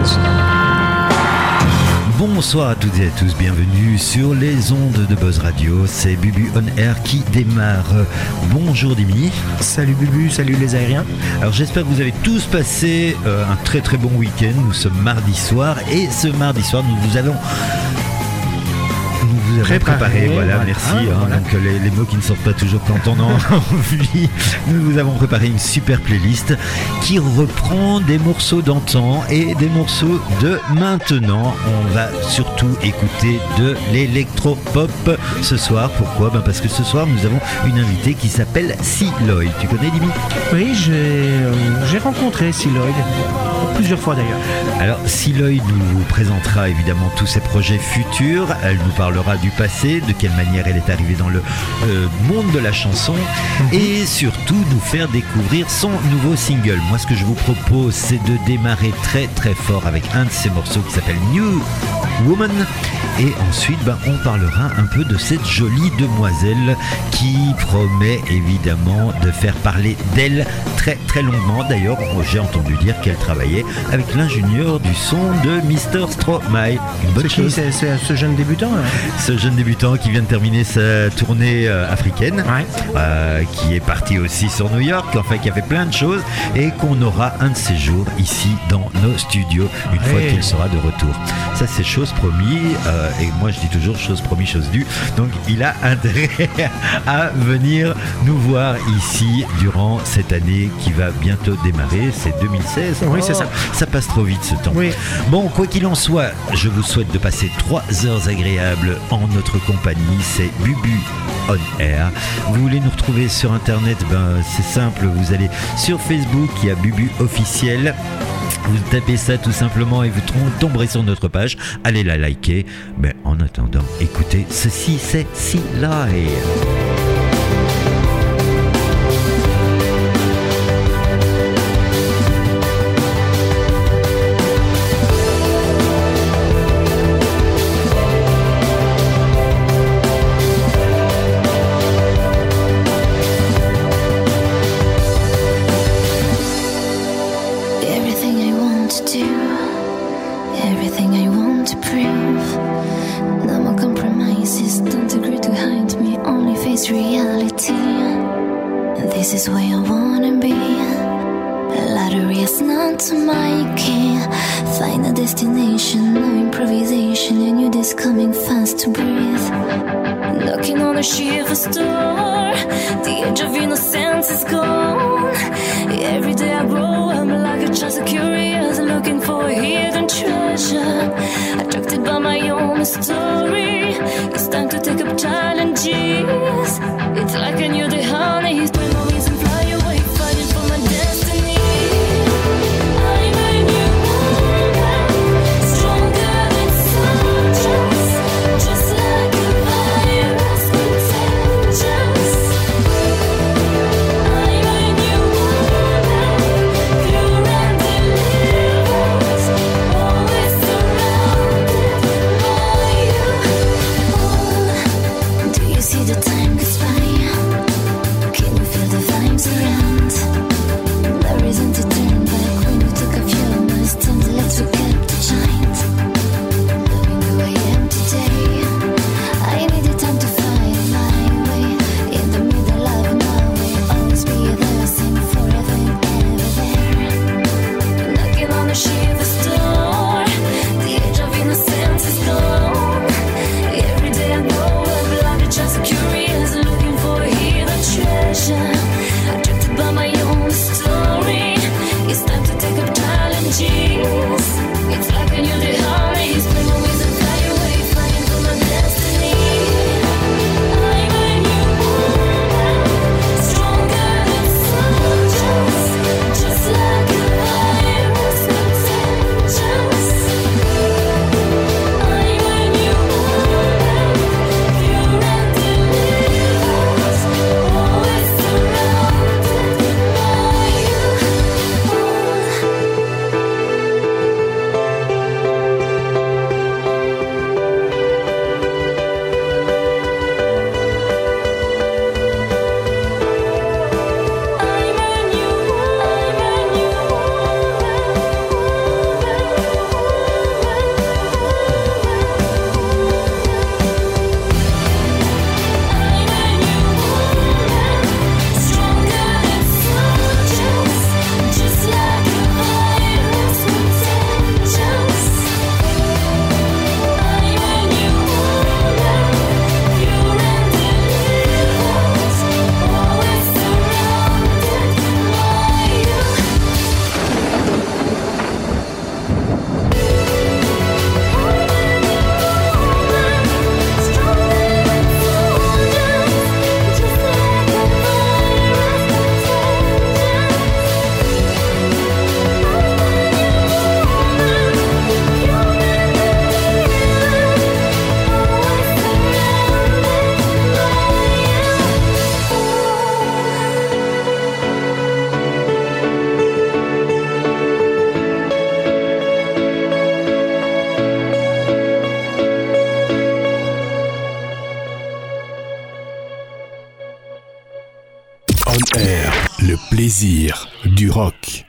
Sessions. Bonsoir à toutes et à tous, bienvenue sur les ondes de Buzz Radio, c'est Bubu On Air qui démarre. Bonjour Dimi. Salut Bubu, salut les aériens. Alors j'espère que vous avez tous passé un très très bon week-end. Nous sommes mardi soir et ce mardi soir nous vous avons préparé, voilà, merci. Voilà. Donc les mots qui ne sortent pas toujours quand on a envie. Nous vous avons préparé une super playlist qui reprend des morceaux d'antan et des morceaux de maintenant. On va surtout écouter de l'électro-pop ce soir. Pourquoi ? Parce que ce soir nous avons une invitée qui s'appelle Siloy. Tu connais Dimi ? Oui, j'ai rencontré Siloy plusieurs fois d'ailleurs. Alors Siloy nous présentera évidemment tous ses projets futurs. Elle nous parlera du passé, de quelle manière elle est arrivée dans le monde de la chanson et surtout nous faire découvrir son nouveau single. Moi ce que je vous propose c'est de démarrer très très fort avec un de ses morceaux qui s'appelle New Woman et ensuite on parlera un peu de cette jolie demoiselle qui promet évidemment de faire parler d'elle très très longuement. D'ailleurs j'ai entendu dire qu'elle travaillait avec l'ingénieur du son de Mr. Stromae. Une bonne chose. C'est ce jeune débutant là. Ce jeune débutant qui vient de terminer sa tournée africaine, qui est parti aussi sur New York, enfin qui a fait plein de choses et qu'on aura un de ces jours ici dans nos studios une fois qu'il sera de retour. Ça c'est chose promis et moi je dis toujours chose promis, chose due. Donc il a intérêt à venir nous voir ici durant cette année qui va bientôt démarrer. C'est 2016. Oui, c'est ça. Ça passe trop vite ce temps. Oui. Bon, quoi qu'il en soit, je vous souhaite de passer 3 heures agréables en notre compagnie. C'est Bubu On Air. Vous voulez nous retrouver sur internet, c'est simple, vous allez sur Facebook, il y a Bubu officiel. Vous tapez ça tout simplement et vous tomberez sur notre page. Allez la liker. Mais en attendant, écoutez, ceci c'est Siloy. plaisir du rock.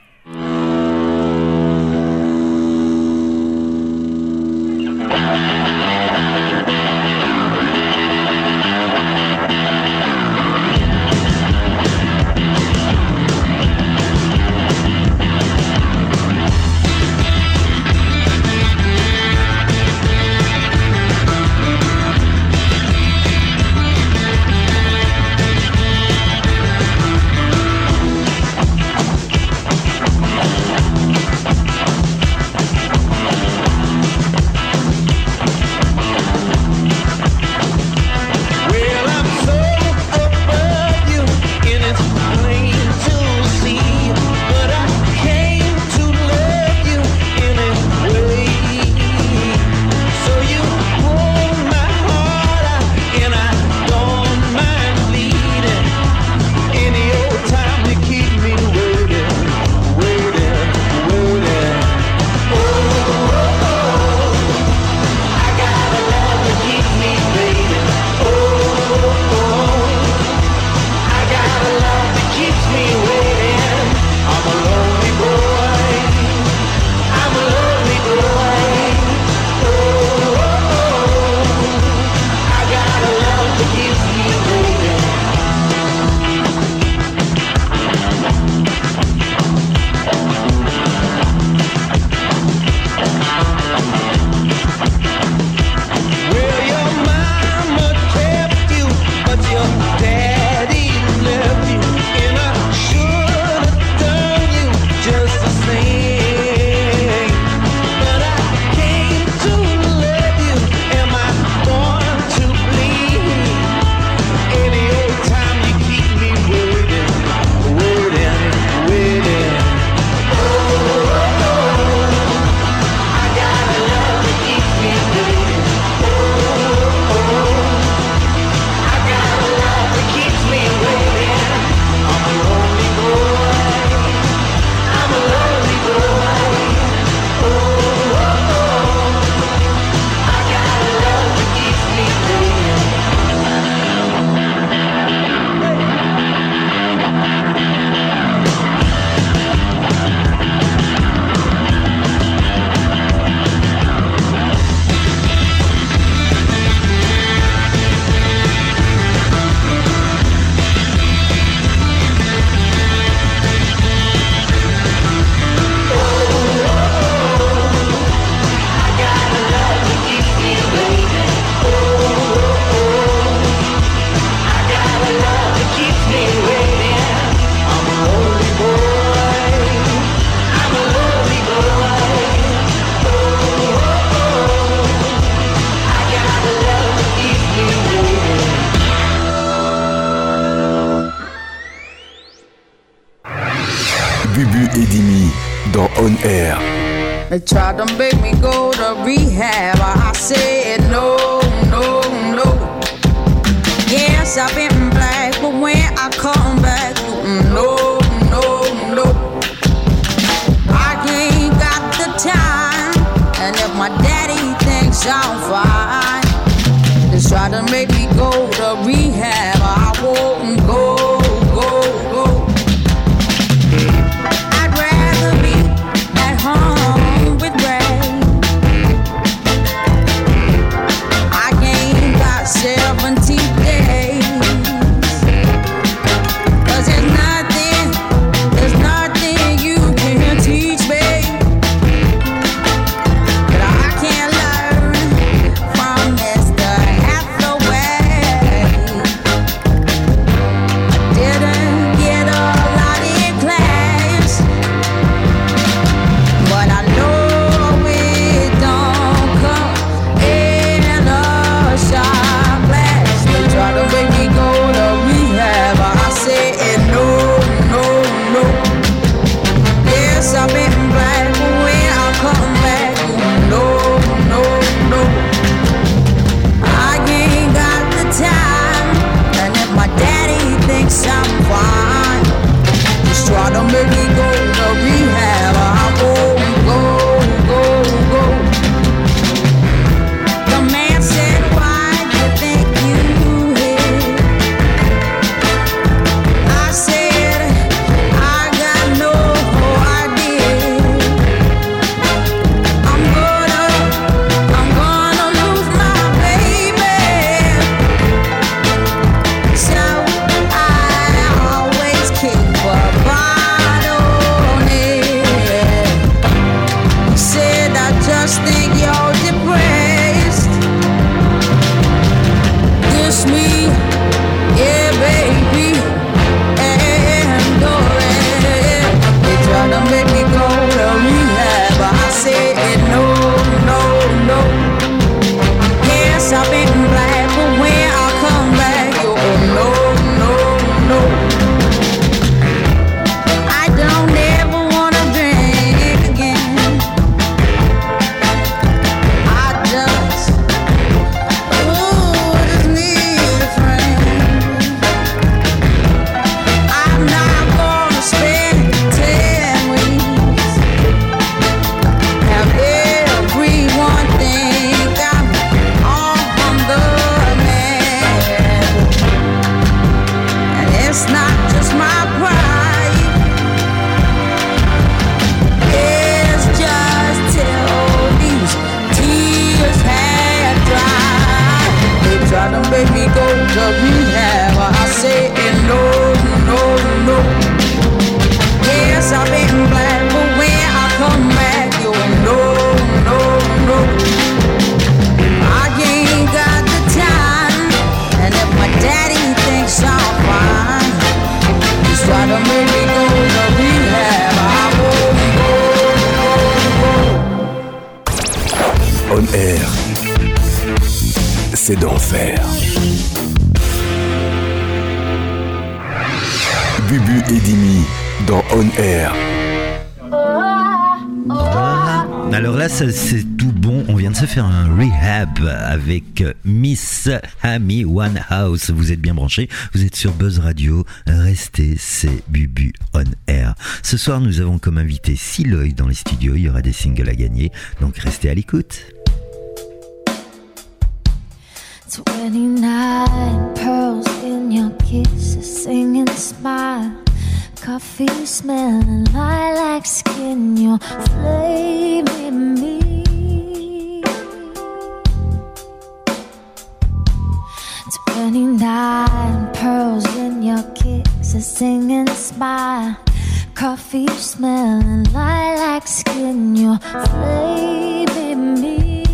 Bubu et Dimi dans On Air. They tried to make me go to rehab. I said no, no, no. Yes, I've been black, but when I come back, no, no, no. I ain't got the time, and if my daddy thinks I'm fine, they try to make me go to rehab. I won't go, go, go. I'd rather be at home with Ray. I ain't got 70 days. 'Cause there's nothing you can teach me that I can't learn from Mr. Hathaway. On Air, c'est d'enfer. Bubu et Dimi dans On Air. Alors là, c'est tout bon. On vient de se faire un rehab avec Miss Amy Winehouse. Vous êtes bien branchés. Vous êtes sur Buzz Radio. Restez, c'est Bubu On Air. Ce soir, nous avons comme invité Siloy dans les studios. Il y aura des singles à gagner. Donc restez à l'écoute. 29 pearls in your kiss, a singing smile. Coffee smelling, lilac skin, you're flaming me. 29 pearls in your kiss, a singing smile. Coffee smelling, lilac skin, you're flaming me.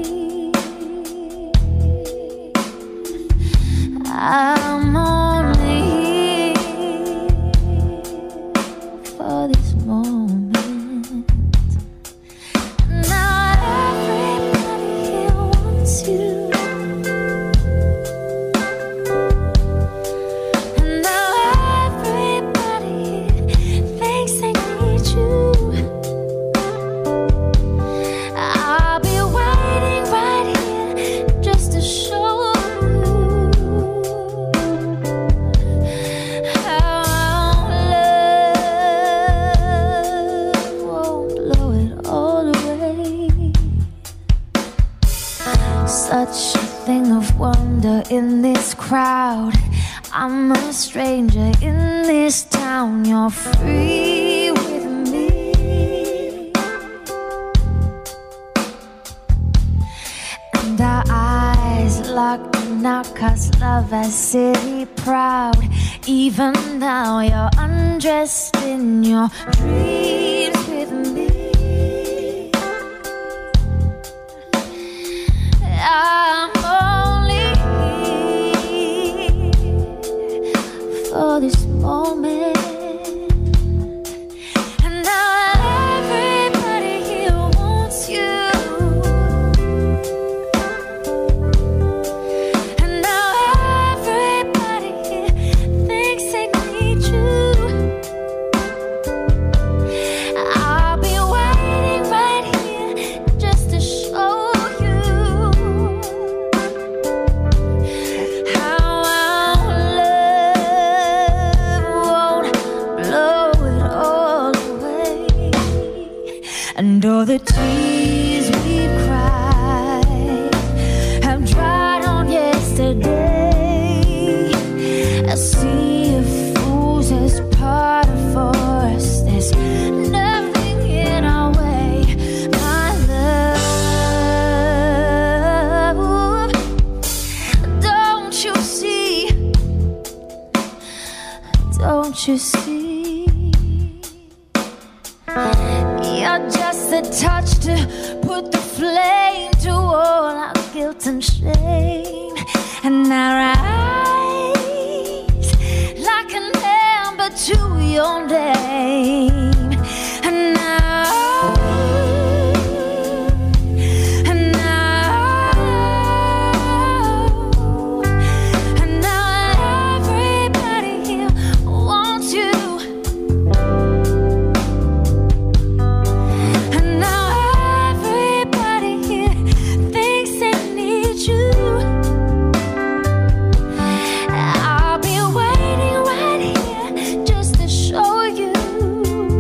I'm only for this moment. Now everybody here wants you. And now everybody here thinks they need you. I'll be waiting right here just to show such a thing of wonder in this crowd. I'm a stranger in this town. You're free with me, and our eyes locked now 'cause love has city proud. Even now you're undressed in your dreams with me. I'm only here for this moment. And now everybody here wants you. And now everybody here thinks they need you. I'll be waiting right here just to show and all the tears we cried have dried on yesterday. A sea of fools has parted for us. There's nothing in our way, my love. Don't you see? Don't you see? You're just a touch to put the flame to all our guilt and shame. And our eyes like an ember to your name. And now, and now, and now everybody here wants you. I'll be waiting right here just to show you.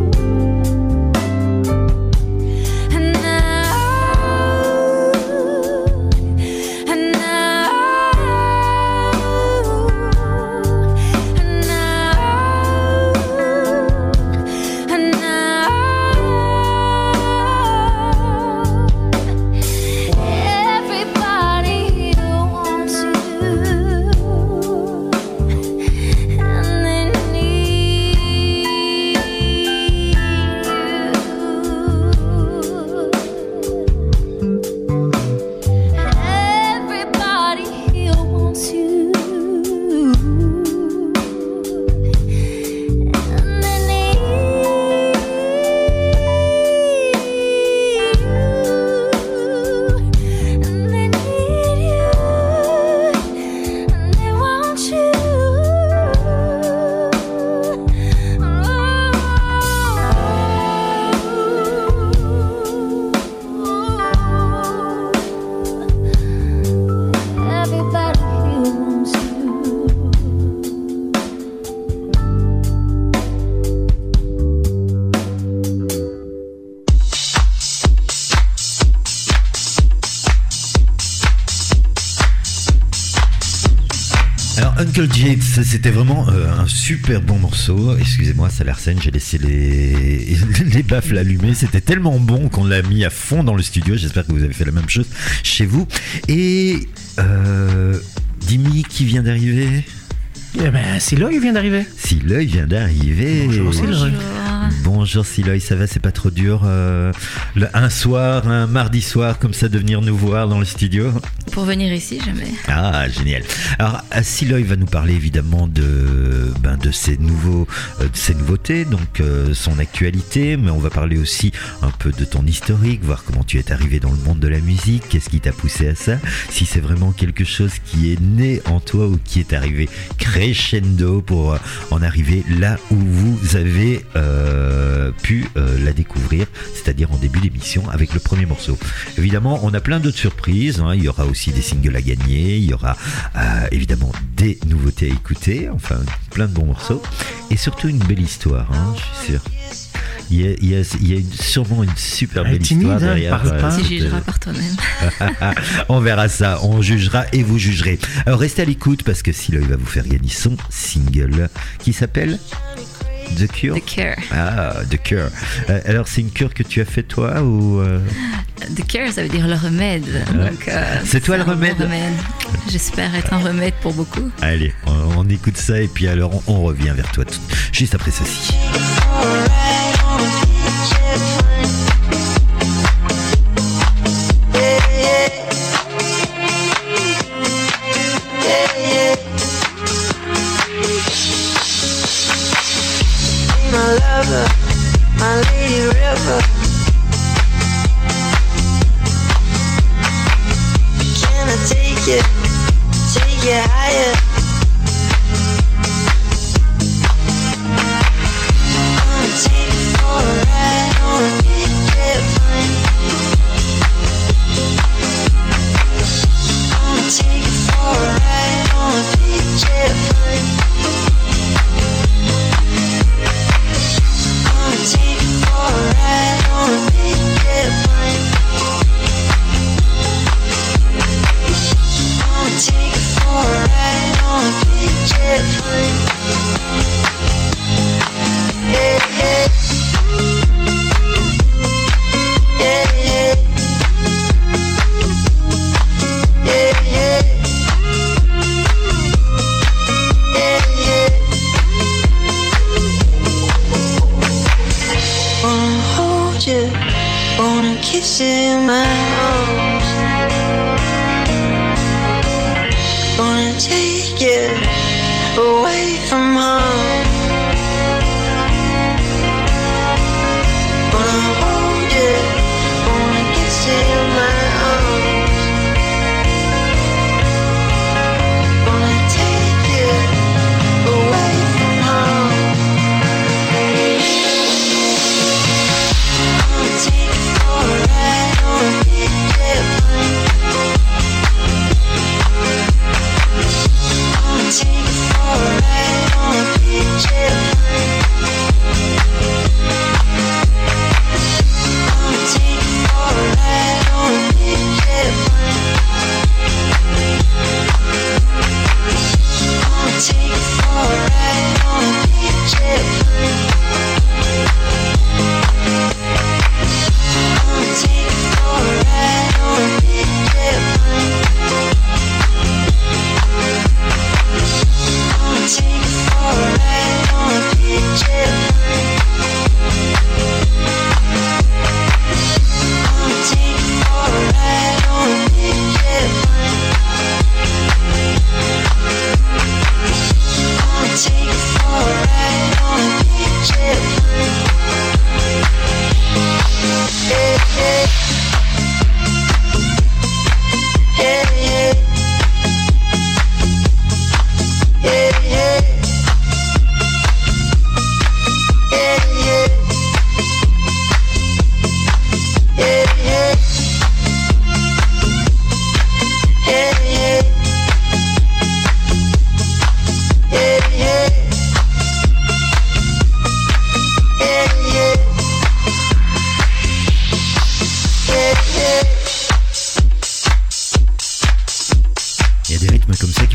Uncle Jake, c'était vraiment un super bon morceau. Excusez-moi, ça l'arsène, j'ai laissé les baffles allumés. C'était tellement bon qu'on l'a mis à fond dans le studio. J'espère que vous avez fait la même chose chez vous. Et Dimi qui vient d'arriver. Eh ben, Siloy vient d'arriver. Siloy vient d'arriver. Bonjour Siloy. Bonjour Siloy, ça va, c'est pas trop dur un soir, un mardi soir comme ça de venir nous voir dans le studio? Pour venir ici, jamais. Ah, génial. Alors Siloy va nous parler évidemment de ces nouveautés, donc son actualité, mais on va parler aussi un peu de ton historique, voir comment tu es arrivé dans le monde de la musique, qu'est-ce qui t'a poussé à ça, si c'est vraiment quelque chose qui est né en toi ou qui est arrivé crescendo pour en arriver là où vous avez pu la découvrir, c'est-à-dire en début d'émission avec le premier morceau. Évidemment, on a plein d'autres surprises, hein. Il y aura aussi des singles à gagner, il y aura évidemment des nouveautés à écouter, enfin plein de bons morceaux et surtout une belle histoire, hein, je suis sûr. Il y a sûrement une super belle histoire derrière. Tu jugeras par toi-même. On verra ça, on jugera et vous jugerez. Alors restez à l'écoute parce que Siloy va vous faire gagner son single qui s'appelle The Cure. The Cure. Ah, The Cure. Alors c'est une cure que tu as fait toi ou The Cure, ça veut dire le remède. Ouais. Donc, c'est toi le remède. Bon remède. J'espère être un remède pour beaucoup. Allez, on écoute ça et puis alors on revient vers toi juste après ceci. My lover, my lady river. Can I take it higher? Wanna take it for a ride on a big jet plane. Wanna take it for a ride on a big jet plane. Take it for a ride on a big jet plane. Wanna take it for a ride on a big jet plane. Yeah, yeah. Yeah, yeah. Yeah, yeah. Yeah, yeah. Wanna hold you, wanna kiss you in my arms. Wanna take you away from home. Wanna hold you, wanna kiss you in my arms. Wanna take you away from home. Take it for a ride on a big jet plane. Take it for a ride.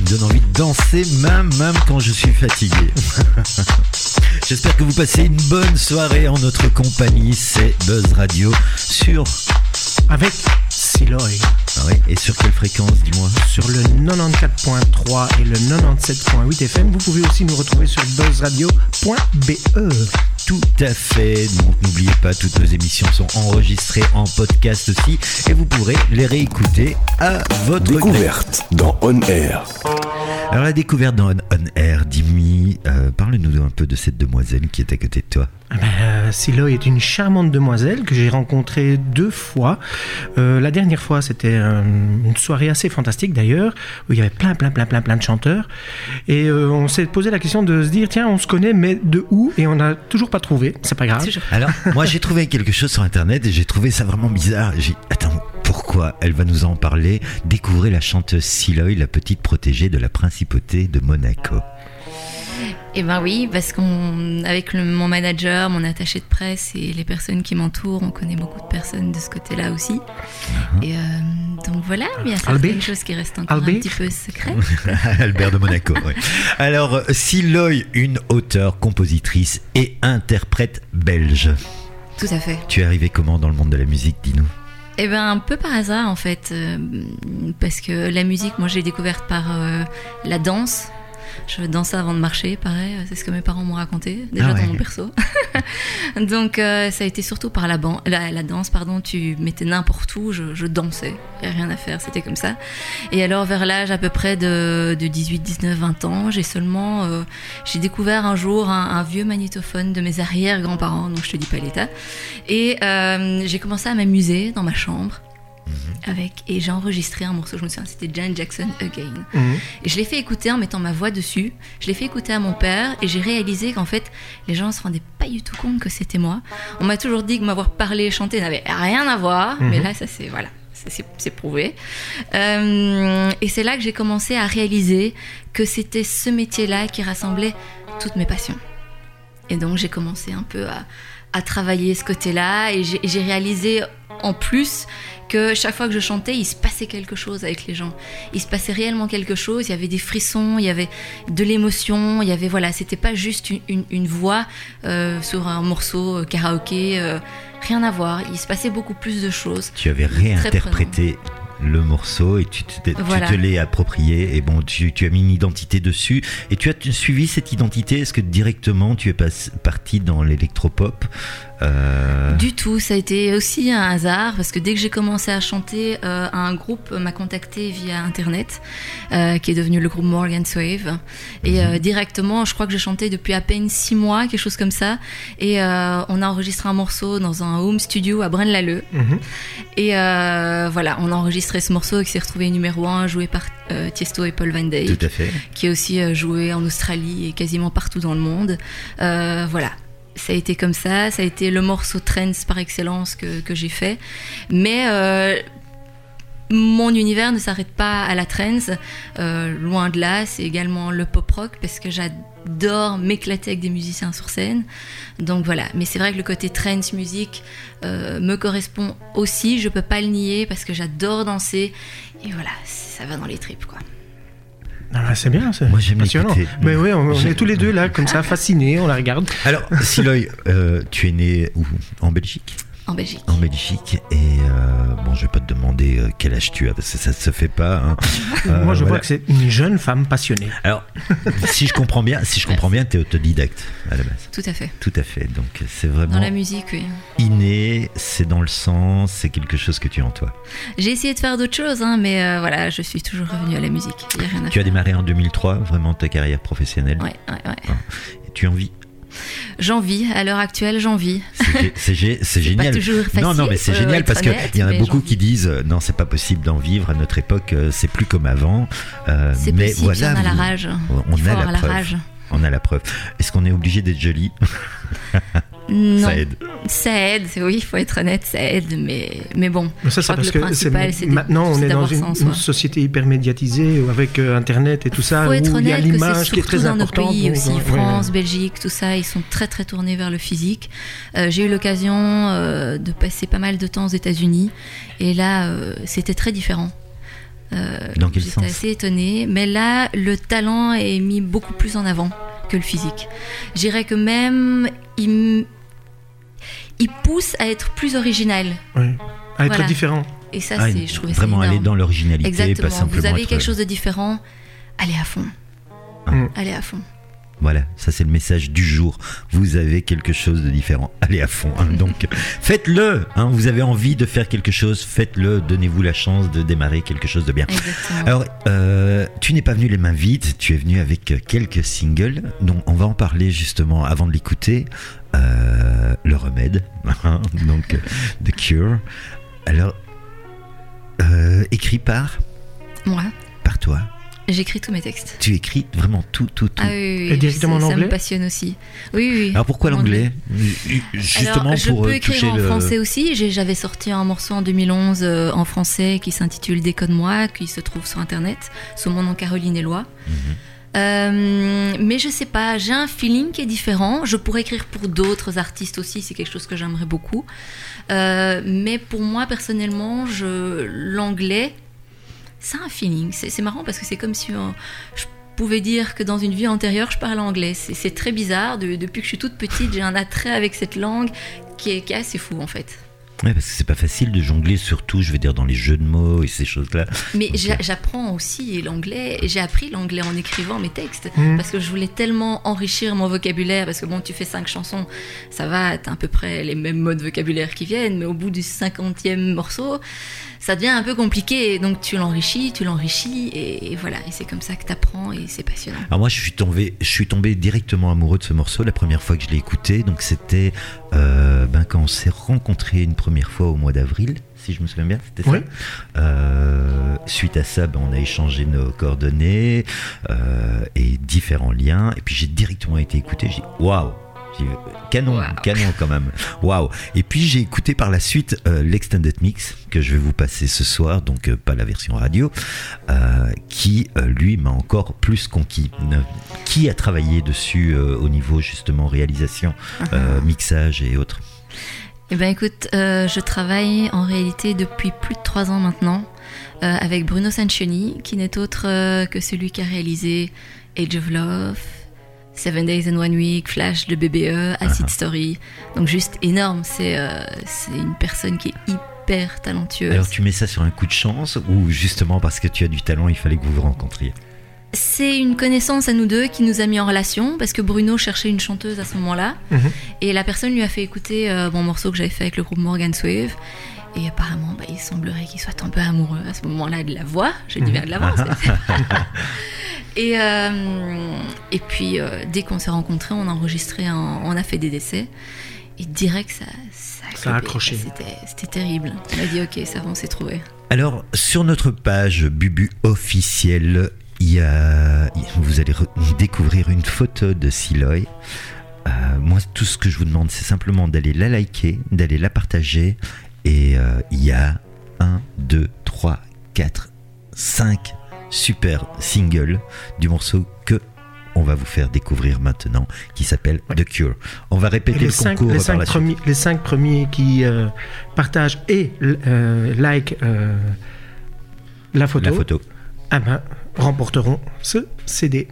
me donne envie de danser même quand je suis fatigué. J'espère que vous passez une bonne soirée en notre compagnie. C'est Buzz Radio avec Siloy. Ah oui, et sur quelle fréquence, dis-moi? Sur le 94.3 et le 97.8 FM. Vous pouvez aussi nous retrouver sur buzzradio.be. Tout à fait. Donc n'oubliez pas, toutes nos émissions sont enregistrées en podcast aussi et vous pourrez les réécouter à votre découverte dans On Air. Alors la découverte dans On Air, Dimi, parle-nous un peu de cette demoiselle qui est à côté de toi. Siloy est une charmante demoiselle que j'ai rencontrée 2 fois. La dernière fois, c'était une soirée assez fantastique d'ailleurs, où il y avait plein de chanteurs. Et on s'est posé la question de se dire, tiens, on se connaît, mais de où? Et on n'a toujours pas trouvé. C'est pas grave. Alors, moi, j'ai trouvé quelque chose sur Internet et j'ai trouvé ça vraiment bizarre. J'ai dit, attends, pourquoi? Elle va nous en parler. Découvrez la chanteuse Siloy, la petite protégée de la principauté de Monaco. Eh ben oui, parce qu'avec mon manager, mon attaché de presse et les personnes qui m'entourent, on connaît beaucoup de personnes de ce côté-là aussi. Et donc voilà, mais il y a certaines choses qui restent encore un petit peu secrètes. Albert de Monaco, oui. Alors, Siloy, une auteure, compositrice et interprète belge. Tout à fait. Tu es arrivée comment dans le monde de la musique, dis-nous? Eh ben un peu par hasard en fait, parce que la musique, moi j'ai découverte par la danse. Je dansais avant de marcher, pareil, c'est ce que mes parents m'ont raconté, déjà dans mon berceau. Donc ça a été surtout par la danse, tu mettais n'importe où, je dansais, il n'y a rien à faire, c'était comme ça. Et alors vers l'âge à peu près de 18, 19, 20 ans, j'ai découvert un jour un vieux magnétophone de mes arrière-grands-parents, donc je te dis pas l'état, et j'ai commencé à m'amuser dans ma chambre. Et j'ai enregistré un morceau, je me souviens, c'était Janet Jackson Again. Et je l'ai fait écouter en mettant ma voix dessus. Je l'ai fait écouter à mon père et j'ai réalisé qu'en fait, les gens ne se rendaient pas du tout compte que c'était moi. On m'a toujours dit que m'avoir parlé et chanté n'avait rien à voir, mais là, ça c'est prouvé. Et c'est là que j'ai commencé à réaliser que c'était ce métier-là qui rassemblait toutes mes passions. Et donc j'ai commencé un peu à travailler ce côté-là et j'ai réalisé en plus que chaque fois que je chantais, il se passait quelque chose avec les gens. Il se passait réellement quelque chose, il y avait des frissons, il y avait de l'émotion, il y avait, c'était pas juste une voix sur un morceau karaoké, rien à voir. Il se passait beaucoup plus de choses. Tu avais réinterprété le morceau et tu te l'es approprié et bon, tu as mis une identité dessus et tu as suivi cette identité. Est-ce que directement tu es parti dans l'électropop? Du tout, ça a été aussi un hasard parce que dès que j'ai commencé à chanter, un groupe m'a contacté via internet qui est devenu le groupe Morgan's Wave et directement, je crois que j'ai chanté depuis à peine 6 mois, quelque chose comme ça, et on a enregistré un morceau dans un home studio à Braine-l'Alleud et on a enregistré ce morceau qui s'est retrouvé numéro 1, joué par Tiesto et Paul Van Dyk. Tout à fait. Qui a aussi joué en Australie et quasiment partout dans le monde. Ça a été comme ça a été le morceau trance par excellence que j'ai fait. Mais mon univers ne s'arrête pas à la trance, loin de là, c'est également le pop-rock parce que j'adore m'éclater avec des musiciens sur scène. Donc voilà, mais c'est vrai que le côté trance music me correspond aussi, je peux pas le nier parce que j'adore danser et voilà, ça va dans les tripes quoi. C'est bien, c'est moi j'aime passionnant. L'écouter. Mais oui, on est tous les deux là, comme ça, fascinés, on la regarde. Alors, Siloy, tu es né où? En Belgique? En Belgique. En Belgique. Et je vais pas te demander quel âge tu as parce que ça se fait pas. Hein. Moi, je vois que c'est une jeune femme passionnée. Alors, si je comprends bien, t'es autodidacte à la base. Tout à fait. Tout à fait. Donc, c'est vraiment dans la musique, oui. Inné, c'est dans le sang, c'est quelque chose que tu as en toi. J'ai essayé de faire d'autres choses, mais je suis toujours revenue à la musique. Il y a rien à tu as démarré en 2003, vraiment ta carrière professionnelle. Ouais. Et tu en vis? J'en vis, à l'heure actuelle, j'en vis. C'est génial. Pas toujours facile, non, mais c'est génial parce qu'il y en a beaucoup qui disent non, c'est pas possible d'en vivre à notre époque, c'est plus comme avant. C'est mais possible, voilà, on a la rage. On a la preuve. Est-ce qu'on est obligé d'être joli? Non. Ça aide, oui, il faut être honnête, ça aide, mais bon. Mais ça, c'est parce que maintenant, on est dans une société hyper médiatisée avec Internet et tout ça, où il y a l'image qui est très importante. Surtout dans nos pays aussi, France, Belgique, tout ça, ils sont très très tournés vers le physique. J'ai eu l'occasion de passer pas mal de temps aux États-Unis, et là, c'était très différent. Dans quel sens ? J'étais assez étonnée. Mais là, le talent est mis beaucoup plus en avant que le physique. Je dirais que même, il pousse à être plus original. Oui. À être Voilà. différent. Et ça, Ah, je trouvais ça vraiment énorme. aller dans l'originalité, Exactement. pas simplement Vous avez être- quelque chose de différent, allez à fond. Allez à fond. Voilà, ça c'est le message du jour. Vous avez quelque chose de différent, allez à fond. Hein. Donc faites-le. Hein. Vous avez envie de faire quelque chose, faites-le. Donnez-vous la chance de démarrer quelque chose de bien. Exactement. Alors, tu n'es pas venu les mains vides. Tu es venu avec quelques singles. Donc on va en parler justement avant de l'écouter. Le remède, hein, donc The Cure. Alors, écrit par Moi, toi. j'écris tous mes textes. Tu écris vraiment tout. Ah oui, Et directement en ça anglais me passionne aussi. Oui. Alors pourquoi En l'anglais ? Justement Alors, je pour peux écrire toucher en le... français aussi. J'avais sorti un morceau en 2011 en français qui s'intitule Décode-moi, qui se trouve sur internet sous mon nom Caroline Éloi. Mais je sais pas, j'ai un feeling qui est différent. Je pourrais écrire pour d'autres artistes aussi, c'est quelque chose que j'aimerais beaucoup. Mais pour moi personnellement, l'anglais, c'est un feeling. C'est marrant parce que c'est comme si je pouvais dire que dans une vie antérieure, je parlais anglais. C'est très bizarre. Depuis que je suis toute petite, j'ai un attrait avec cette langue qui est assez fou en fait. Ouais, parce que c'est pas facile de jongler, surtout, je veux dire, dans les jeux de mots et ces choses-là. Mais j'apprends aussi l'anglais. J'ai appris l'anglais en écrivant mes textes parce que je voulais tellement enrichir mon vocabulaire. Parce que bon, tu fais 5 chansons, ça va, t'as à peu près les mêmes mots de vocabulaire qui viennent, mais au bout du 50e morceau, ça devient un peu compliqué. Donc tu l'enrichis, et voilà. Et c'est comme ça que t'apprends et c'est passionnant. Alors moi, je suis tombé directement amoureux de ce morceau la première fois que je l'ai écouté. Donc c'était quand on s'est rencontrés une première fois au mois d'avril, si je me souviens bien, c'était ça. Oui. Suite à ça, on a échangé nos coordonnées et différents liens. Et puis j'ai directement été écouté. J'ai dit waouh, canon quand même. Waouh. Et puis j'ai écouté par la suite l'extended mix que je vais vous passer ce soir, donc pas la version radio, qui lui m'a encore plus conquis. Qui a travaillé dessus au niveau justement réalisation, mixage et autres? Eh ben écoute, je travaille en réalité depuis plus de 3 ans maintenant avec Bruno Sancioni, qui n'est autre que celui qui a réalisé Age of Love, 7 Days and One Week, Flash de BBE, Acid Story. Donc juste énorme, c'est une personne qui est hyper talentueuse. Alors tu mets ça sur un coup de chance ou justement parce que tu as du talent, il fallait que vous vous rencontriez? C'est une connaissance à nous deux qui nous a mis en relation parce que Bruno cherchait une chanteuse à ce moment-là et la personne lui a fait écouter mon morceau que j'avais fait avec le groupe Morgan's Wave et apparemment il semblerait qu'il soit un peu amoureux à ce moment-là de la voix. J'ai dit bien de la voix. Et puis dès qu'on s'est rencontrés, on a enregistré, on a fait des essais et direct ça a accroché. C'était terrible. On a dit ok, ça va, on s'est trouvé. Alors sur notre page Bubu officielle, vous allez découvrir une photo de Siloy. Moi, tout ce que je vous demande, c'est simplement d'aller la liker, d'aller la partager. Et il y a 1, 2, 3, 4, 5 super singles du morceau que on va vous faire découvrir maintenant, qui s'appelle The Cure. On va répéter le concours par la suite. Les 5 premiers qui partagent et like la photo. Remporteront ce CD.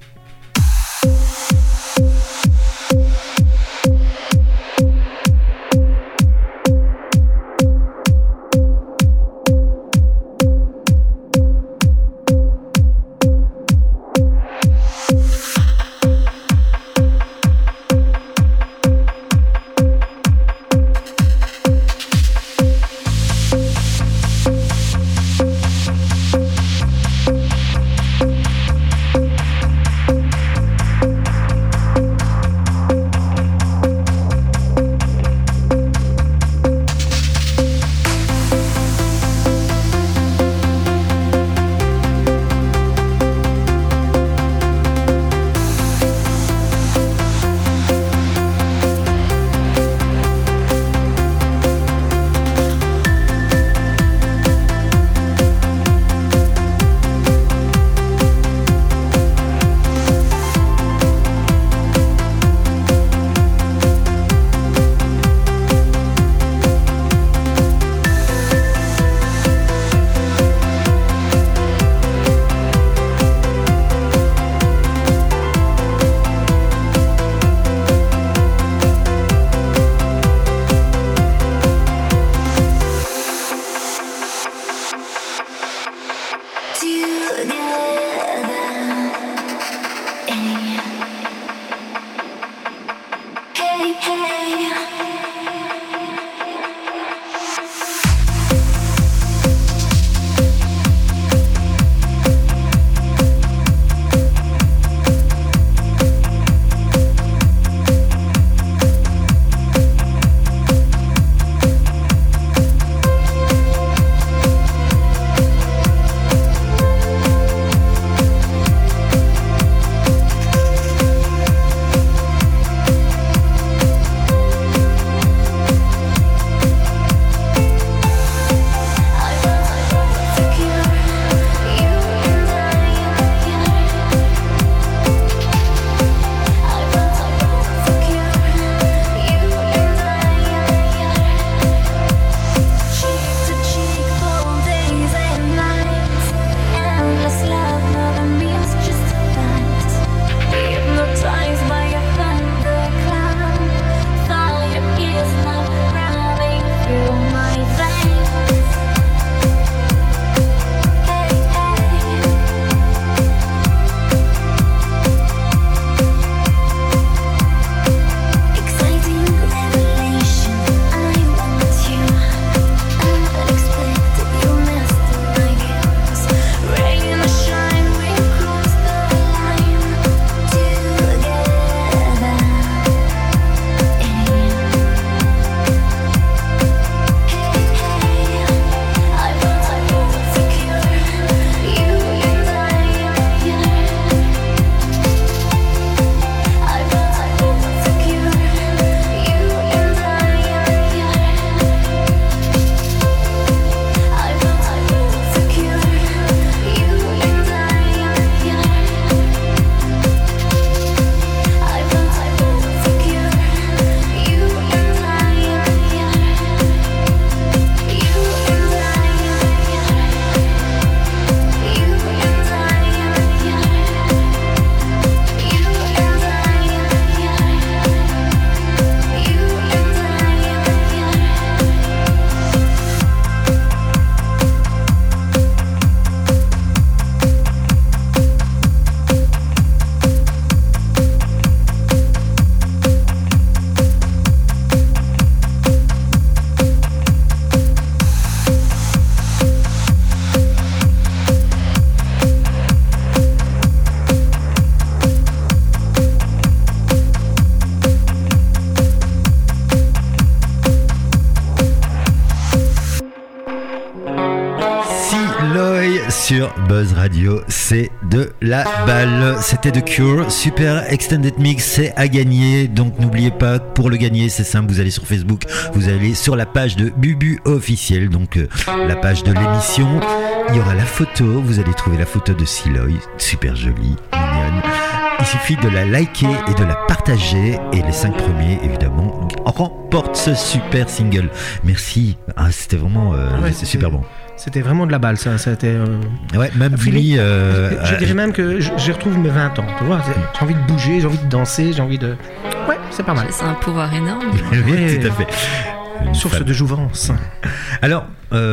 Siloy sur Buzz Radio, c'est de la balle. C'était The Cure, super extended mix, c'est à gagner. Donc n'oubliez pas, pour le gagner, c'est simple, vous allez sur Facebook, vous allez sur la page de Bubu officiel, donc la page de l'émission. Il y aura la photo, vous allez trouver la photo de Siloy, super jolie, mignonne. Il suffit de la liker et de la partager, et les 5 premiers, évidemment, remportent ce super single. Merci, c'était vraiment c'est super bon. C'était vraiment de la balle, ça. C'était, ouais, même lui. Je dirais même que je retrouve mes 20 ans. Tu vois, j'ai envie de bouger, j'ai envie de danser, j'ai envie de. Ouais, c'est pas mal. C'est un pouvoir énorme. Oui, tout à fait. Source de jouvence. Alors,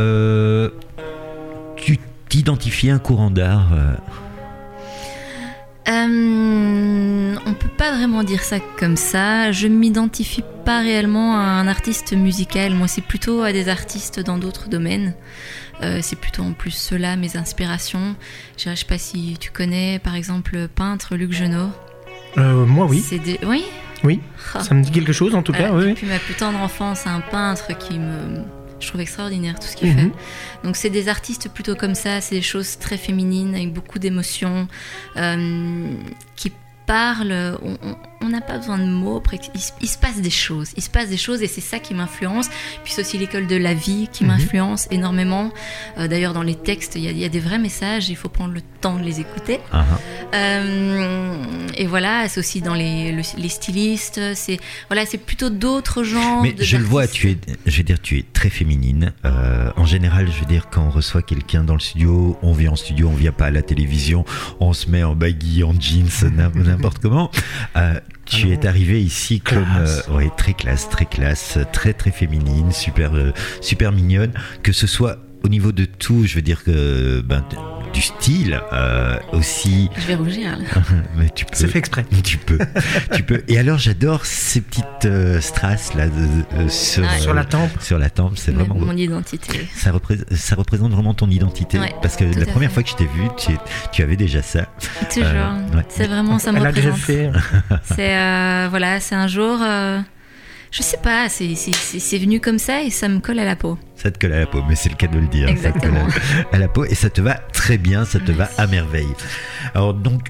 tu t'identifies un courant d'art On peut pas vraiment dire ça comme ça. Je m'identifie pas réellement à un artiste musical. Moi, c'est plutôt à des artistes dans d'autres domaines. C'est plutôt en plus cela mes inspirations. Je sais pas si tu connais, par exemple, le peintre Luc Genot. Moi, oui. Oui. Oui. Ça me dit quelque chose, en tout cas. Oui. Depuis ma plus tendre enfance, un peintre je trouve extraordinaire tout ce qu'il fait. Donc c'est des artistes plutôt comme ça, c'est des choses très féminines avec beaucoup d'émotions qui parlent. On n'a pas besoin de mots, il se passe des choses. Il se passe des choses et c'est ça qui m'influence. Puis c'est aussi l'école de la vie qui m'influence énormément. D'ailleurs dans les textes, il y a des vrais messages, il faut prendre le temps de les écouter. Et voilà, c'est aussi dans les stylistes, c'est plutôt d'autres genres. Mais je le vois, tu es très féminine. En général, je veux dire, quand on reçoit quelqu'un dans le studio, on vient en studio, on vient pas à la télévision, on se met en baggy, en jeans, n'importe comment. Tu es arrivée ici comme très classe, très très féminine, super mignonne, que ce soit au niveau de tout, je veux dire que du style aussi. Je vais rougir là. Mais tu peux. C'est fait exprès. Tu peux. Et alors j'adore ces petites strass là sur la tempe. Sur la tempe, c'est vraiment mon identité. Ça représente vraiment ton identité, parce que la première fois que je t'ai vue, tu avais déjà ça. Toujours. C'est vraiment ça me représente. Elle a déjà fait. C'est un jour. Je sais pas, c'est venu comme ça et ça me colle à la peau. Ça te colle à la peau, mais c'est le cas de le dire. Exactement. Ça te colle à la peau et ça te va très bien, ça te va à merveille. Alors donc,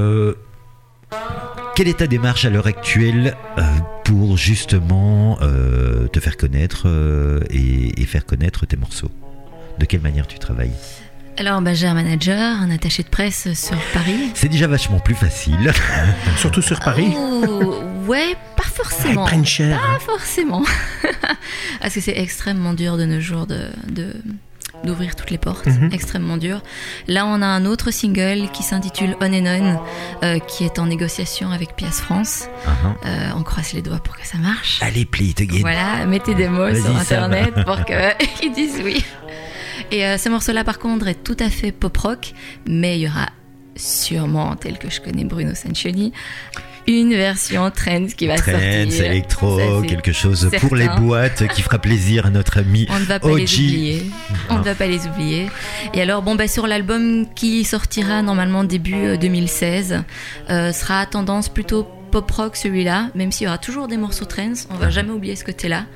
quelle est ta démarche à l'heure actuelle pour justement te faire connaître et faire connaître tes morceaux ? De quelle manière tu travailles ? Alors, j'ai un manager, un attaché de presse sur Paris. C'est déjà vachement plus facile. Surtout sur Paris. Ouais, pas forcément. Ils prennent cher. Pas forcément. Parce que c'est extrêmement dur de nos jours d'ouvrir toutes les portes. Extrêmement dur. Là, on a un autre single qui s'intitule On and On, qui est en négociation avec Pièce France. On croise les doigts pour que ça marche. Allez, play it again. Voilà, mettez des mots sur Internet pour qu'ils disent oui. Et ce morceau-là, par contre, est tout à fait pop-rock, mais il y aura sûrement, tel que je connais Bruno Sanchoni, une version trance qui va sortir. Trance, électro, ça, quelque chose certain. Pour les boîtes qui fera plaisir à notre ami On ne va pas OG. les oublier. On ne va pas les oublier. Et alors, sur l'album qui sortira normalement début 2016, sera à tendance plutôt pop-rock celui-là, même s'il y aura toujours des morceaux trance, on va jamais oublier ce côté-là.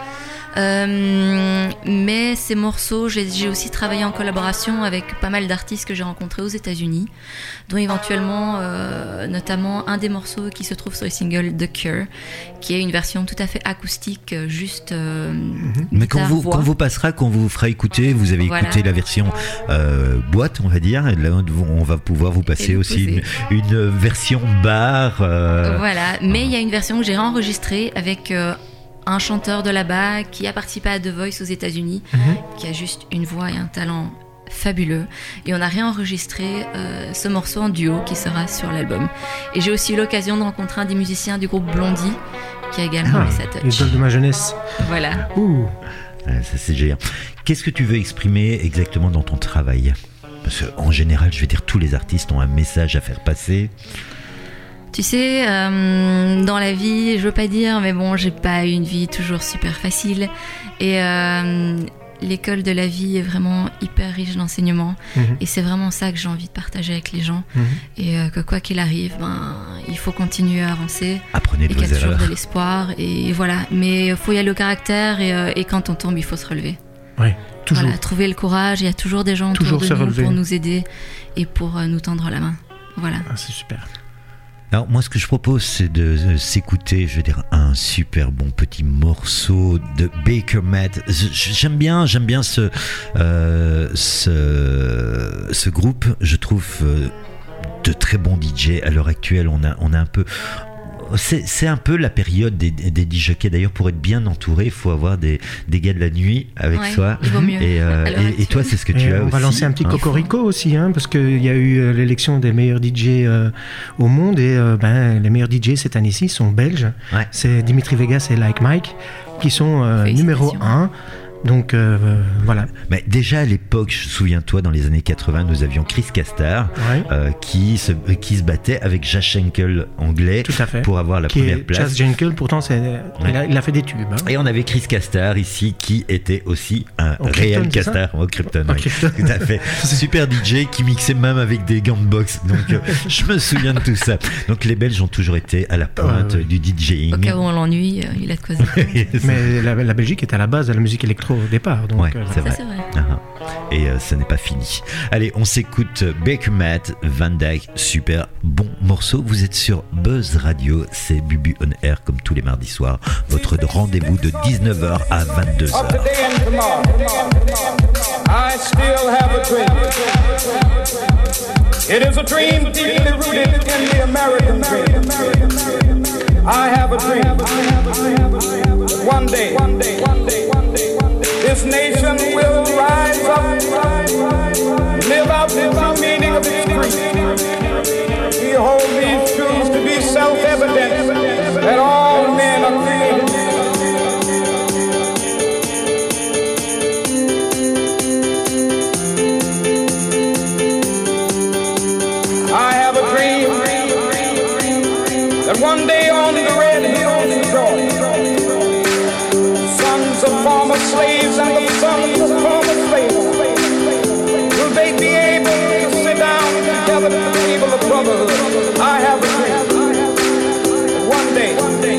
Mais ces morceaux, j'ai aussi travaillé en collaboration avec pas mal d'artistes que j'ai rencontrés aux États-Unis, dont éventuellement, notamment un des morceaux qui se trouve sur le single The Cure, qui est une version tout à fait acoustique, juste. Mais quand vous passera, quand vous fera écouter, vous avez écouté la version boîte, on va dire, et là on va pouvoir vous passer aussi une version bar. Voilà, mais il y a une version que j'ai enregistrée avec un chanteur de là-bas qui a participé à The Voice aux États-Unis, qui a juste une voix et un talent fabuleux, et on a réenregistré ce morceau en duo qui sera sur l'album. Et j'ai aussi eu l'occasion de rencontrer un des musiciens du groupe Blondie qui a également mis sa touch. L'idole de ma jeunesse. Voilà. Ça c'est génial. Qu'est-ce que tu veux exprimer exactement dans ton travail ? Parce qu'en général, je vais dire, tous les artistes ont un message à faire passer. Tu sais, dans la vie, je veux pas dire, mais bon, j'ai pas eu une vie toujours super facile. Et l'école de la vie est vraiment hyper riche d'enseignements. Et c'est vraiment ça que j'ai envie de partager avec les gens. Et que quoi qu'il arrive, il faut continuer à avancer. Apprenez de vos erreurs. Et qu'il y a toujours de l'espoir. Et voilà. Mais il faut y aller au caractère. Et quand on tombe, il faut se relever. Oui. toujours. Voilà, trouver le courage. Il y a toujours des gens Toujours autour de se nous relever. pour nous aider et pour nous tendre la main. Voilà. Ah, c'est super. Alors moi ce que je propose c'est de s'écouter, je veux dire, un super bon petit morceau de Baker Matt. J'aime bien ce groupe, je trouve de très bons DJ. À l'heure actuelle on a un peu... C'est un peu la période des DJ-jockeys. D'ailleurs, pour être bien entouré, il faut avoir des gars de la nuit avec soi. Il vaut mieux. Et toi, c'est ce que tu as on aussi. va lancer un petit cocorico aussi, parce qu'il y a eu l'élection des meilleurs DJ au monde. Et les meilleurs DJ cette année-ci sont belges. Ouais. C'est Dimitri Vegas et Like Mike qui sont numéro 1. Donc voilà. Mais déjà à l'époque, souviens-toi, dans les années 80, nous avions Chris Castar qui se battait avec Jazz Schenkel anglais pour avoir la première place. Jazz Schenkel, pourtant, il a fait des tubes. Et on avait Chris Castar ici qui était aussi un réel Castar au Krypton. Tout à fait. Super DJ qui mixait même avec des gants de boxe. Donc je me souviens de tout ça. Donc les Belges ont toujours été à la pointe du DJing. Au cas où on l'ennuie, il a de quoi se dire. Mais la Belgique est à la base de la musique électro au départ. Donc, c'est vrai. Et ça n'est pas fini. Allez, on s'écoute Baker Matt, Van Dyke, super bon morceau. Vous êtes sur Buzz Radio, c'est Bubu On Air comme tous les mardis soirs. Votre rendez-vous de 19h à 22h. I still have a dream. It is a dream deeply rooted in the American dream. I have a dream. One day, this nation will rise up, live out the true meaning of its creed. We hold these truths to be self-evident that all men are created. I have a dream that one day on the red hills of Georgia, sons of former slaves and the sons of former slaves, will they be able to sit down together at the table of brotherhood? I have a dream. One day.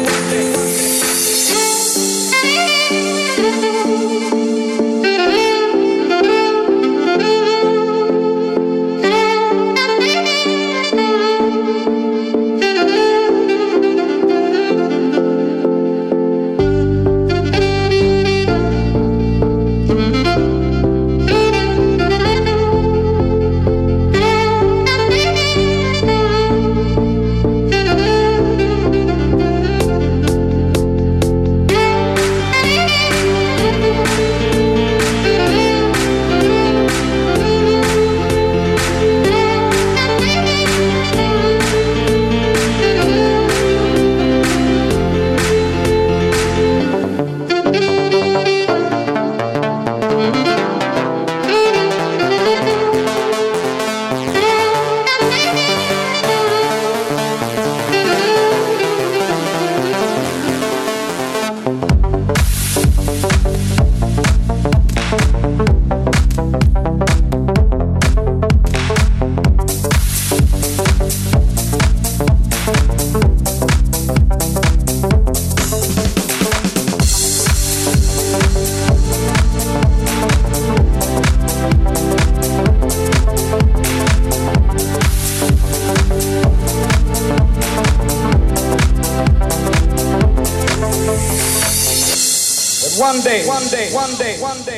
One day.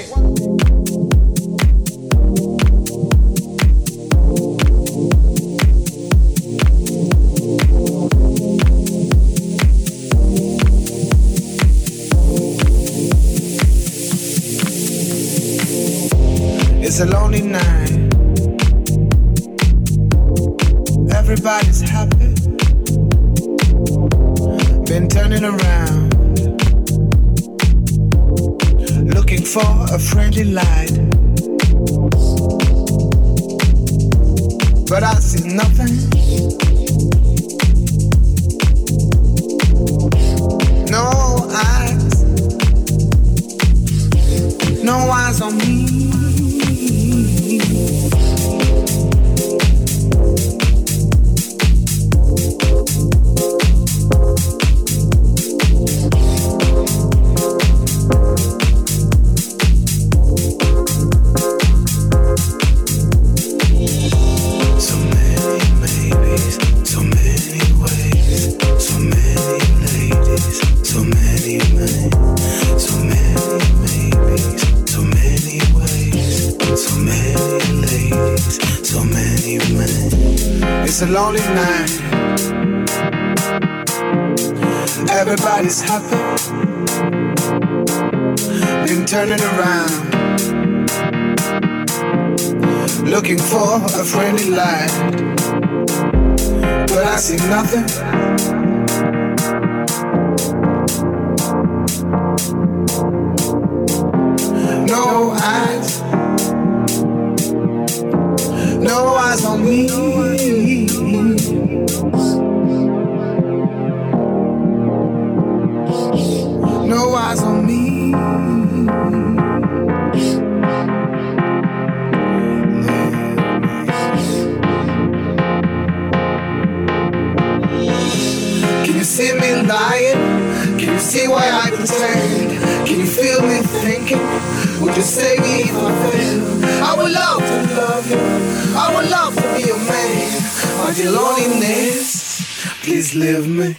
It's a lonely night. Everybody's happy. Been turning around, looking for a friendly light, but I see nothing. No eyes, no eyes on me. ladies, so many men. It's a lonely night. Everybody's happy, been turning around, looking for a friendly light, but I see nothing. No eyes, no eyes on me. No eyes on me. Can you see me lying? Can you see why I pretend? Can you feel me thinking? Would you save me if I fail? I would love to love you. I would love to be your man. But your loneliness, please leave me.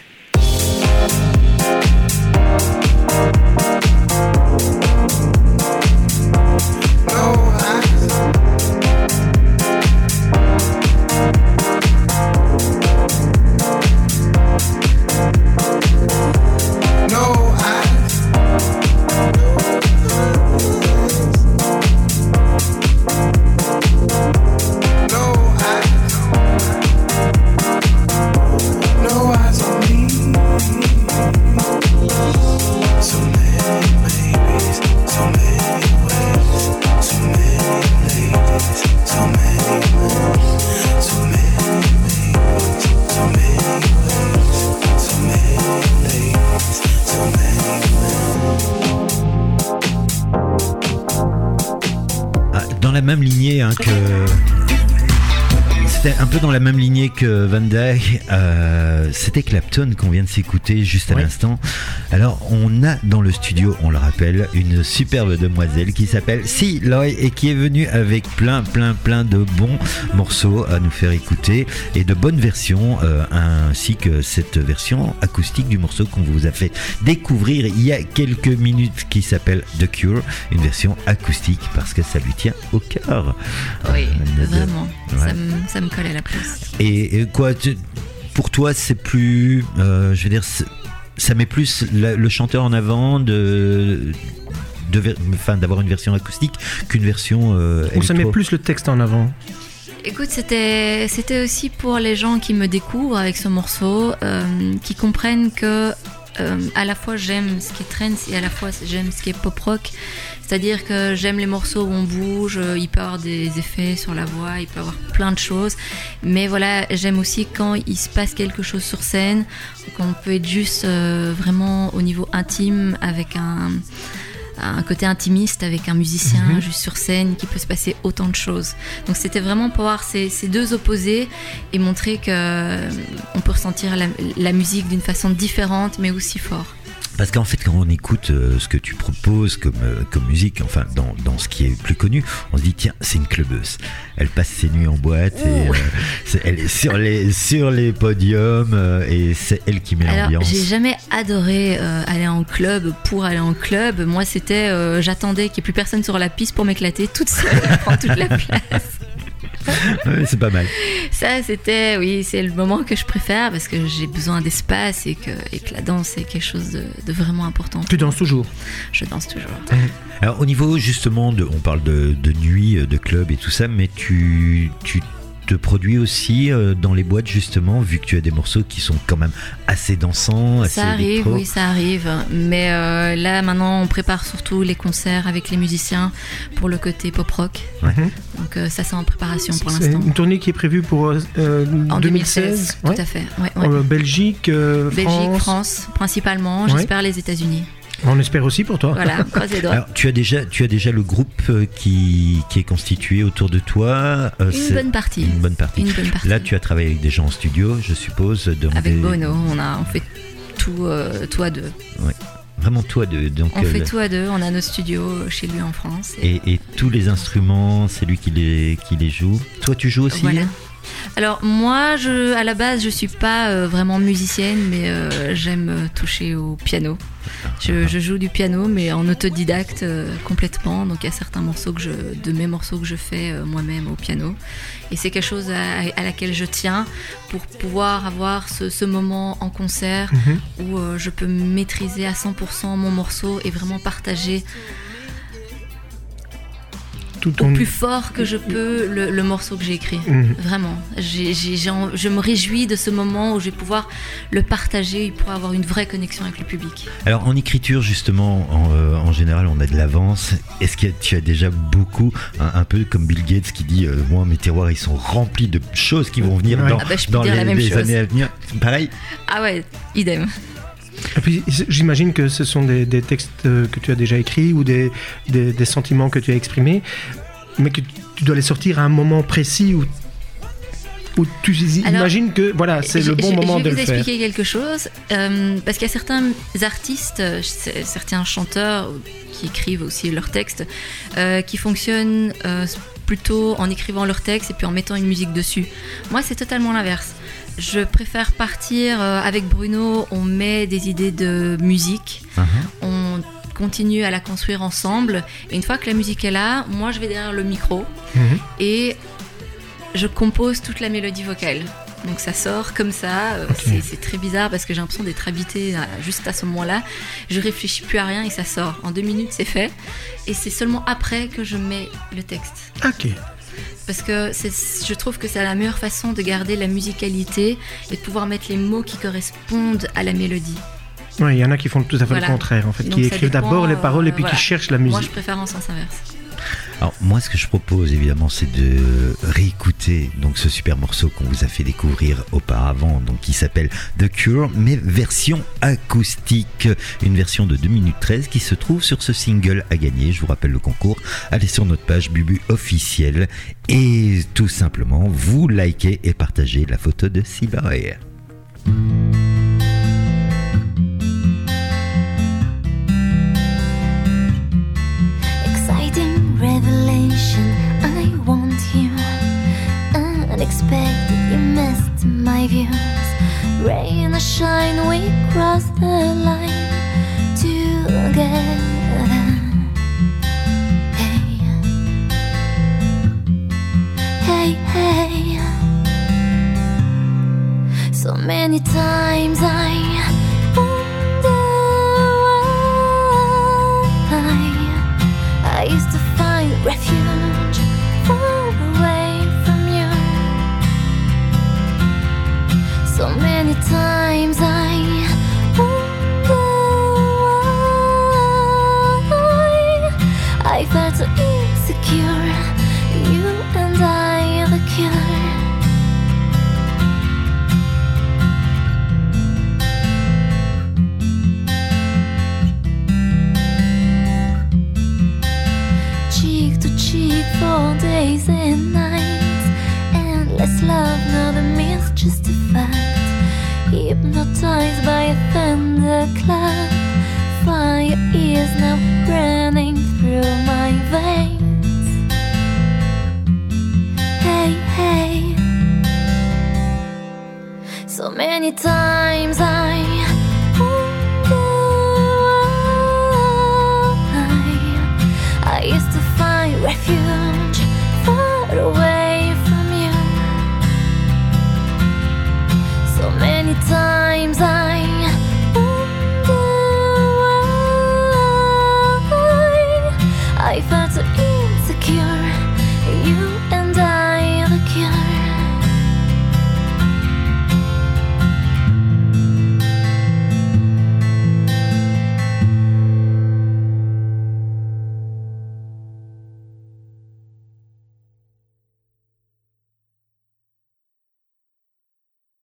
C'était un peu dans la même lignée que Van Dyke. C'était Clapton qu'on vient de s'écouter juste à l'instant. Alors on a dans le studio, on le rappelle, une superbe demoiselle qui s'appelle C. Loy et qui est venue avec plein de bons morceaux à nous faire écouter et de bonnes versions, ainsi que cette version acoustique du morceau qu'on vous a fait découvrir il y a quelques minutes qui s'appelle The Cure, une version acoustique parce que ça lui tient au cœur. Oui, vraiment. Ouais. Ça me colle à la peau. Et quoi, pour toi, c'est plus, je veux dire, ça met plus le chanteur en avant d'avoir une version acoustique qu'une version ou ça met plus le texte en avant? Écoute, c'était aussi pour les gens qui me découvrent avec ce morceau, qui comprennent que à la fois j'aime ce qui est trance et à la fois j'aime ce qui est pop rock. C'est-à-dire que j'aime les morceaux où on bouge, il peut y avoir des effets sur la voix, il peut y avoir plein de choses. Mais voilà, j'aime aussi quand il se passe quelque chose sur scène, quand on peut être juste vraiment au niveau intime avec un côté intimiste avec un musicien juste sur scène, qui peut se passer autant de choses. Donc c'était vraiment pour voir ces deux opposés et montrer qu'on peut ressentir la musique d'une façon différente mais aussi fort. Parce qu'en fait, quand on écoute ce que tu proposes comme musique, enfin dans ce qui est plus connu, on se dit tiens, c'est une clubeuse. Elle passe ses nuits en boîte et elle est sur les podiums et c'est elle qui met l'ambiance. Alors, j'ai jamais adoré aller en club pour aller en club. Moi, c'était j'attendais qu'il n'y ait plus personne sur la piste pour m'éclater toute seule, prendre toute la place. Ouais, c'est pas mal. Ça, c'est le moment que je préfère parce que j'ai besoin d'espace et que la danse est quelque chose de vraiment important. Tu danses toujours? Je danse toujours. Alors, au niveau justement on parle de nuit, de club et tout ça, mais tu te produis aussi dans les boîtes justement, vu que tu as des morceaux qui sont quand même assez dansants, assez électro. Oui, ça arrive. Mais là, maintenant, on prépare surtout les concerts avec les musiciens pour le côté pop-rock. Ouais. Donc ça, c'est en préparation pour l'instant. C'est une tournée qui est prévue pour en 2016. Tout à fait. Ouais. Belgique, France, principalement. J'espère les États-Unis. On espère aussi pour toi. Voilà, croise les doigts. Alors, tu as déjà le groupe qui est constitué autour de toi. Une bonne partie. Là, tu as travaillé avec des gens en studio, je suppose. Avec Bono, on fait tout à deux. Ouais. Vraiment tout à deux. Donc, on fait tout à deux, on a nos studios chez lui en France. Et tous les instruments, c'est lui qui les joue. Toi, tu joues aussi? Voilà. Alors moi, à la base, je suis pas vraiment musicienne, mais j'aime toucher au piano. Je joue du piano, mais en autodidacte complètement. Donc il y a certains morceaux de mes morceaux que je fais moi-même au piano. Et c'est quelque chose à laquelle je tiens pour pouvoir avoir ce moment en concert où je peux maîtriser à 100% mon morceau et vraiment partager au plus fort que je peux le morceau que j'ai écrit. Vraiment. Je me réjouis de ce moment où je vais pouvoir le partager et pouvoir avoir une vraie connexion avec le public. Alors en écriture justement, en général on a de l'avance. Est-ce que tu as déjà beaucoup, un peu comme Bill Gates qui dit moi mes tiroirs ils sont remplis de choses qui vont venir dans les années à venir. Pareil. Ah ouais, idem. Et puis j'imagine que ce sont des textes que tu as déjà écrits ou des sentiments que tu as exprimés, mais que tu dois les sortir à un moment précis où tu imagines que voilà, c'est le bon moment de le faire. Je vais vous expliquer quelque chose, parce qu'il y a certains artistes, certains chanteurs qui écrivent aussi leurs textes, qui fonctionnent plutôt en écrivant leurs textes et puis en mettant une musique dessus. Moi, c'est totalement l'inverse. Je préfère partir avec Bruno, on met des idées de musique, on continue à la construire ensemble, et une fois que la musique est là, moi je vais derrière le micro et je compose toute la mélodie vocale. Donc ça sort comme ça, c'est très bizarre parce que j'ai l'impression d'être habitée juste à ce moment-là. Je réfléchis plus à rien et ça sort. En 2 minutes c'est fait, et c'est seulement après que je mets le texte. Ok. Parce que je trouve que c'est la meilleure façon de garder la musicalité et de pouvoir mettre les mots qui correspondent à la mélodie. Oui, il y en a qui font tout à fait le contraire, en fait, qui écrivent d'abord les paroles et puis qui cherchent la musique. Moi, je préfère en sens inverse. Alors moi, ce que je propose évidemment, c'est de réécouter donc ce super morceau qu'on vous a fait découvrir auparavant, donc qui s'appelle The Cure, mais version acoustique, une version de 2 minutes 13 qui se trouve sur ce single à gagner. Je vous rappelle le concours. Allez sur notre page Bubu officielle et tout simplement vous likez et partagez la photo de Silverhair. Revelation, I want you. Unexpected, you missed my views. Rain or shine, we cross the line together. Hey, hey, hey. So many times I wonder why I used to find refuge far away from you. So many times I wonder why I felt so insecure. You and I are the cure. For days and nights, endless love, not a myth, just a fact. Hypnotized by a thunderclap, fire is now running through my veins. Hey, hey. So many times I